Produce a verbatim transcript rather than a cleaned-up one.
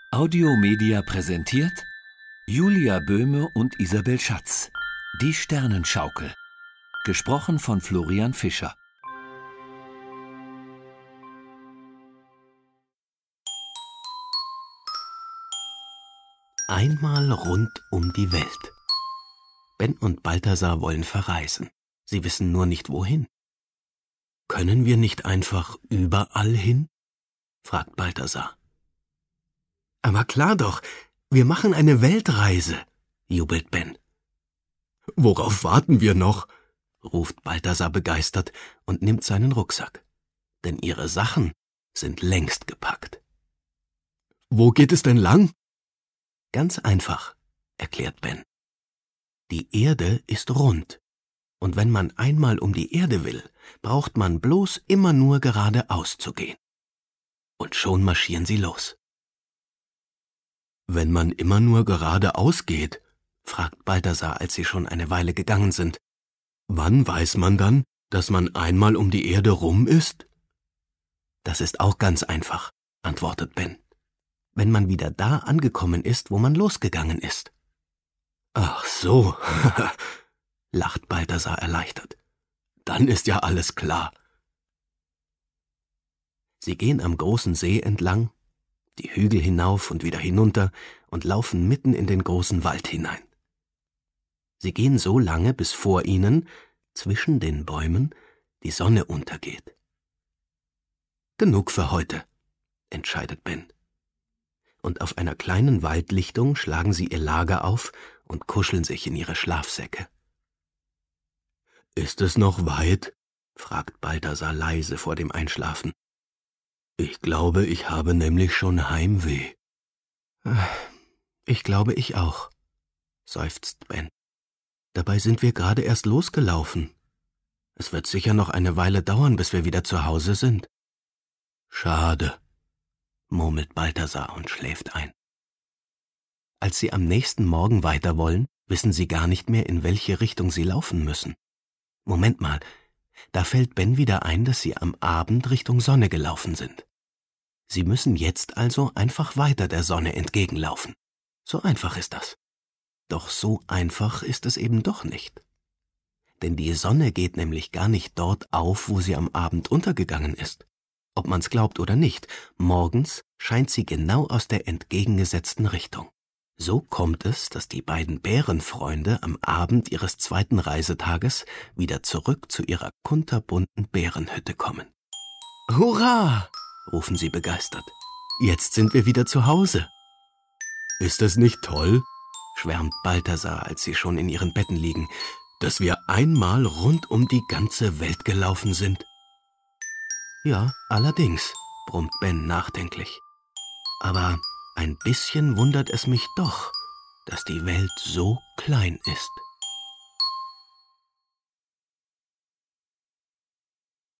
Audiomedia präsentiert Julia Böhme und Isabel Schatz. Die Sternenschaukel. Gesprochen von Florian Fischer. Einmal rund um die Welt. Ben und Balthasar wollen verreisen. Sie wissen nur nicht wohin. »Können wir nicht einfach überall hin?« fragt Balthasar. »Aber klar doch, wir machen eine Weltreise«, jubelt Ben. »Worauf warten wir noch?«, ruft Balthasar begeistert und nimmt seinen Rucksack. Denn ihre Sachen sind längst gepackt. »Wo geht es denn lang?« »Ganz einfach«, erklärt Ben. »Die Erde ist rund. Und wenn man einmal um die Erde will, braucht man bloß immer nur geradeaus zu gehen. Und schon marschieren sie los.« »Wenn man immer nur geradeaus geht«, fragt Balthasar, als sie schon eine Weile gegangen sind, »wann weiß man dann, dass man einmal um die Erde rum ist?« »Das ist auch ganz einfach«, antwortet Ben. »Wenn man wieder da angekommen ist, wo man losgegangen ist.« »Ach so«, lacht Balthasar erleichtert. »Dann ist ja alles klar.« Sie gehen am großen See entlang, die Hügel hinauf und wieder hinunter und laufen mitten in den großen Wald hinein. Sie gehen so lange, bis vor ihnen, zwischen den Bäumen, die Sonne untergeht. »Genug für heute«, entscheidet Ben. Und auf einer kleinen Waldlichtung schlagen sie ihr Lager auf und kuscheln sich in ihre Schlafsäcke. »Ist es noch weit?«, fragt Balthasar leise vor dem Einschlafen. »Ich glaube, ich habe nämlich schon Heimweh.« »Ich glaube, ich auch«, seufzt Ben. »Dabei sind wir gerade erst losgelaufen. Es wird sicher noch eine Weile dauern, bis wir wieder zu Hause sind.« »Schade«, murmelt Balthasar und schläft ein. Als sie am nächsten Morgen weiter wollen, wissen sie gar nicht mehr, in welche Richtung sie laufen müssen. Moment mal, da fällt Ben wieder ein, dass sie am Abend Richtung Sonne gelaufen sind. Sie müssen jetzt also einfach weiter der Sonne entgegenlaufen. So einfach ist das. Doch so einfach ist es eben doch nicht. Denn die Sonne geht nämlich gar nicht dort auf, wo sie am Abend untergegangen ist. Ob man's glaubt oder nicht, morgens scheint sie genau aus der entgegengesetzten Richtung. So kommt es, dass die beiden Bärenfreunde am Abend ihres zweiten Reisetages wieder zurück zu ihrer kunterbunten Bärenhütte kommen. »Hurra!«, rufen sie begeistert. »Jetzt sind wir wieder zu Hause.« »Ist es nicht toll?«, schwärmt Balthasar, als sie schon in ihren Betten liegen, »dass wir einmal rund um die ganze Welt gelaufen sind?« »Ja, allerdings«, brummt Ben nachdenklich. »Aber ein bisschen wundert es mich doch, dass die Welt so klein ist.«